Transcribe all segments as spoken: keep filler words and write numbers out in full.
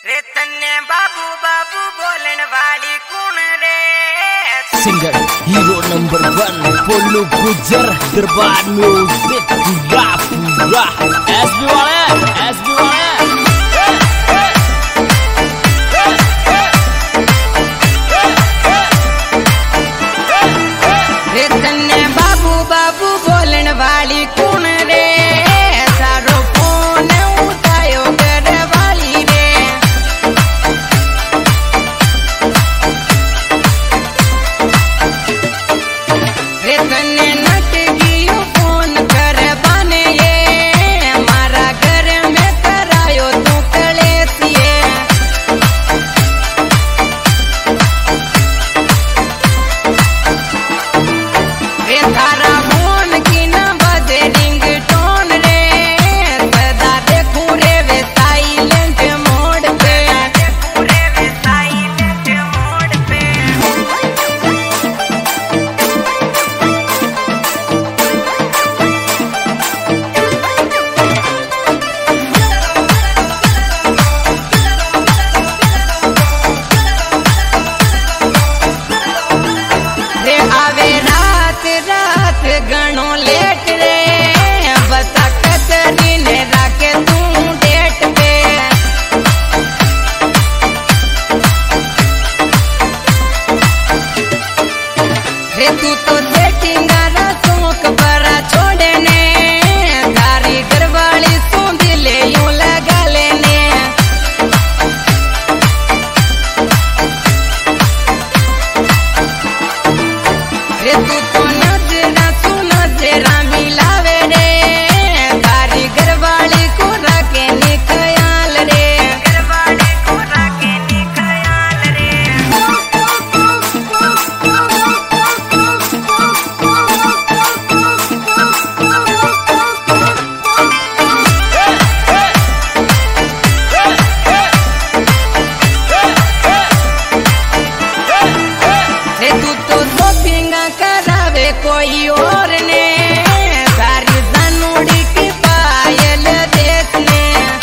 रे तन्ने बाबू बाबू बोलन वाली कौन रे? Singer hero number one Polu Gujar Darbar music पूरा पूरा एसबी वाले एसबी वाले रे तन्ने बाबू बाबू बोलन वाली कौन रे? सारो फोन उठायो घर वाली रे। रे तन्ने नट गियो फोन कर बने ये मारा घर में करायो तू कलेसिए। रे थारा फोन की ना बजे रिंग टोन रे, सदा देखूं रे वे साइलेंट मोड पे, देखूं रे वे साइलेंट मोड पे। रे आवे रात रात गणो लेट रे, बता कचरी ने राखे तू डेट पे। रे तू तो सेटिंगारा शौक बड़ा छोड़े ने, तारी घरवाली सूंधी ले यूं लगा लेने। रे तू तो नजरा तू नजरा मिलावे रे, तारी घरवाली को रखे नी ख्याल रे, घरवाली को रखे नी ख्याल रे। रे तू तो शॉपिंग करावे कोई और ने, सारी जानूड़ी की पायल देखने।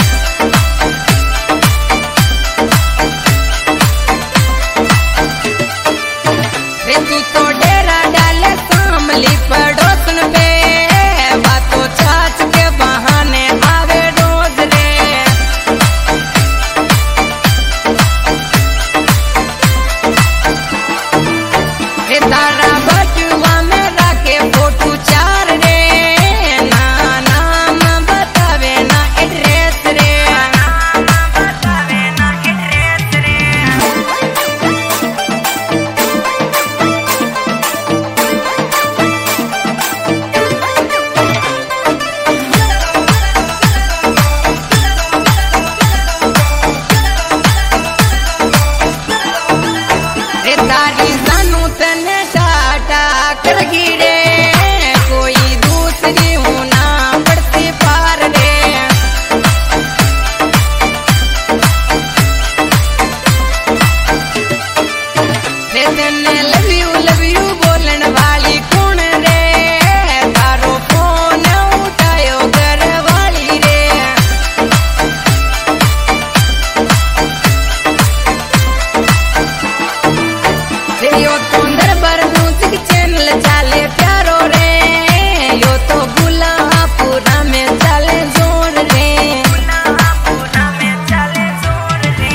रे तू तो डेरा डाले सामली पड़ोसन पे, बातों छाछ के बहाने आवे रोज रे। रे तारा बटुआ में रखे फोटो चार रे, ना नाम बतावे ना एड्रेस रे, नाम बतावे ना एड्रेस रे। रे तारी जानू तने टाटा कर गिरे, कोई दूसरी हूं ना पड़ती पार रे। रे तने लव यू लव यू बोलन वाली कौन रे? तारो फोन उठायो घर वाली रे। रे यो तो दरबार म्यूजिक चैनल चाले प्यारो रे, यो तो गुलाबपुरा में चाले जोर रे, गुलाबपुरा में चाले जोर रे।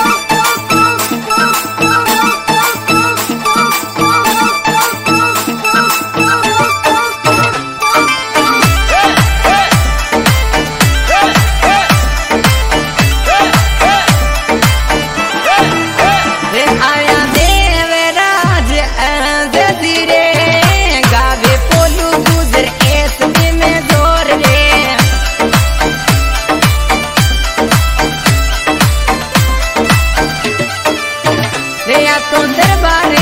रे आया देवराज अज़दी रे, गावे पोलू गुजर एसबी में जोर रे। रे या तो दरबार